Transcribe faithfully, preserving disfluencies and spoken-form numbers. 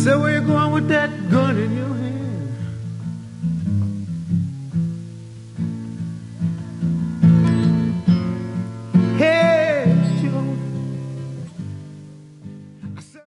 So where you going with that gun in your hand?